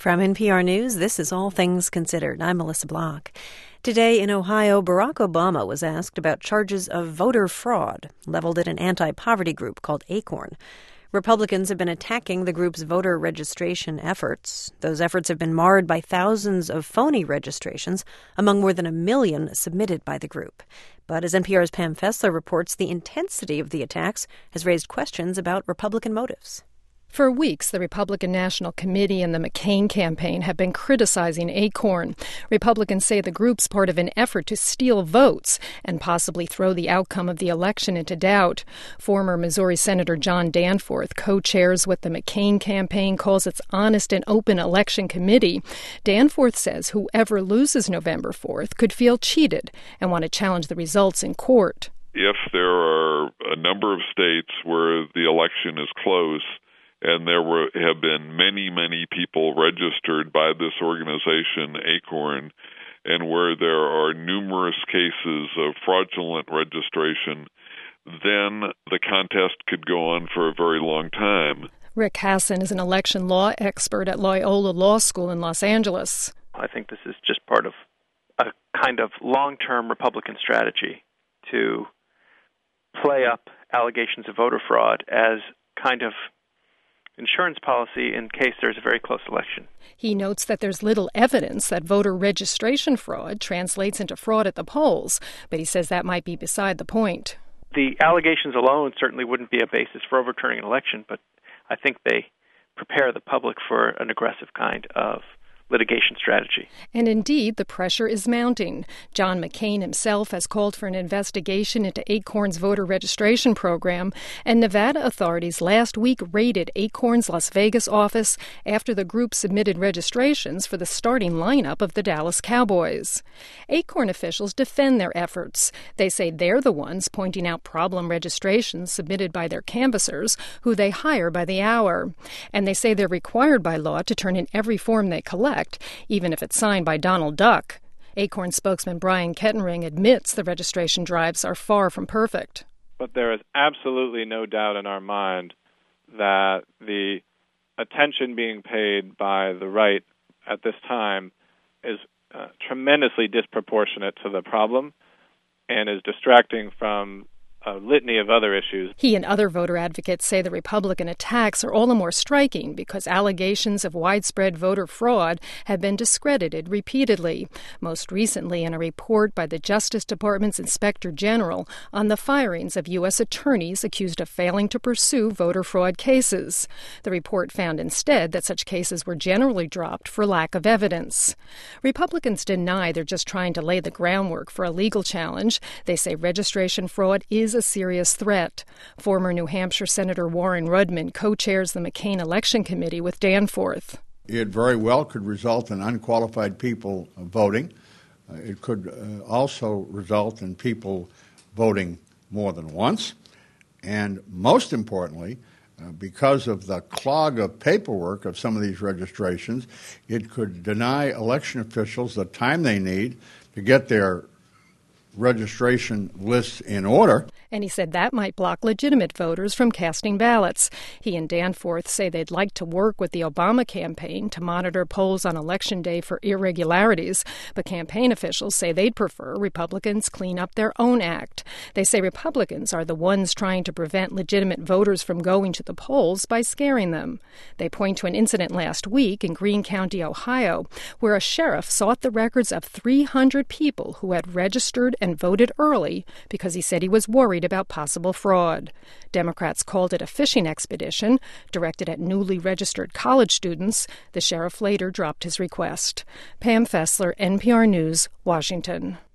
From NPR News, this is All Things Considered. I'm Melissa Block. Today in Ohio, Barack Obama was asked about charges of voter fraud leveled at an anti-poverty group called Acorn. Republicans have been attacking the group's voter registration efforts. Those efforts have been marred by thousands of phony registrations, among more than 1 million submitted by the group. But as NPR's Pam Fessler reports, the intensity of the attacks has raised questions about Republican motives. For weeks, the Republican National Committee and the McCain campaign have been criticizing Acorn. Republicans say the group's part of an effort to steal votes and possibly throw the outcome of the election into doubt. Former Missouri Senator John Danforth co-chairs what the McCain campaign calls its Honest and Open Election Committee. Danforth says whoever loses November 4th could feel cheated and want to challenge the results in court. If there are a number of states where the election is close, and there have been many people registered by this organization, Acorn, and where there are numerous cases of fraudulent registration, then the contest could go on for a very long time. Rick Hasson is an election law expert at Loyola Law School in Los Angeles. I think this is just part of a kind of long-term Republican strategy to play up allegations of voter fraud as kind of insurance policy in case there's a very close election. He notes that there's little evidence that voter registration fraud translates into fraud at the polls, but he says that might be beside the point. The allegations alone certainly wouldn't be a basis for overturning an election, but I think they prepare the public for an aggressive kind of litigation strategy. And indeed, the pressure is mounting. John McCain himself has called for an investigation into Acorn's voter registration program, and Nevada authorities last week raided Acorn's Las Vegas office after the group submitted registrations for the starting lineup of the Dallas Cowboys. Acorn officials defend their efforts. They say they're the ones pointing out problem registrations submitted by their canvassers, who they hire by the hour. And they say they're required by law to turn in every form they collect, even if it's signed by Donald Duck. Acorn spokesman Brian Kettering admits the registration drives are far from perfect. But there is absolutely no doubt in our mind that the attention being paid by the right at this time is tremendously disproportionate to the problem and is distracting from a litany of other issues. He and other voter advocates say the Republican attacks are all the more striking because allegations of widespread voter fraud have been discredited repeatedly, most recently in a report by the Justice Department's Inspector General on the firings of U.S. attorneys accused of failing to pursue voter fraud cases. The report found instead that such cases were generally dropped for lack of evidence. Republicans deny they're just trying to lay the groundwork for a legal challenge. They say registration fraud is a serious threat. Former New Hampshire Senator Warren Rudman co-chairs the McCain Election Committee with Danforth. It very well could result in unqualified people voting. It could also result in people voting more than once. And most importantly, because of the clog of paperwork of some of these registrations, it could deny election officials the time they need to get their registration lists in order. And he said that might block legitimate voters from casting ballots. He and Danforth say they'd like to work with the Obama campaign to monitor polls on Election Day for irregularities, but campaign officials say they'd prefer Republicans clean up their own act. They say Republicans are the ones trying to prevent legitimate voters from going to the polls by scaring them. They point to an incident last week in Greene County, Ohio, where a sheriff sought the records of 300 people who had registered and voted early because he said he was worried about possible fraud. Democrats called it a fishing expedition directed at newly registered college students. The sheriff later dropped his request. Pam Fessler, NPR News, Washington.